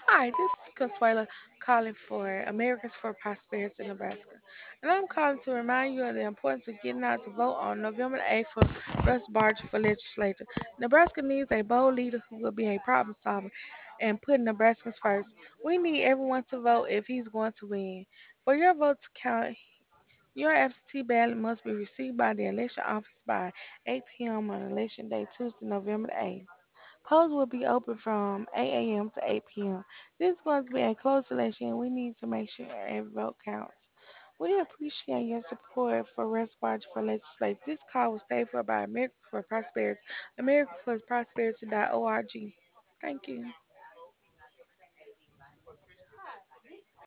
Hi, this is Consuela calling for Americans for Prosperity in Nebraska. And I'm calling to remind you of the importance of getting out to vote on November 8th for Russ Barger for legislature. Nebraska needs a bold leader who will be a problem solver and put Nebraskans first. We need everyone to vote if he's going to win. For your vote to count, your absentee ballot must be received by the election office by 8 p.m. on election day, Tuesday, November 8th. Polls will be open from 8 a.m. to 8 p.m. This is going to be a closed election, and we need to make sure every vote counts. We appreciate your support for Russ Barge for legislation. This call was paid for by America for Prosperity, AmericaForProsperity.org. Thank you.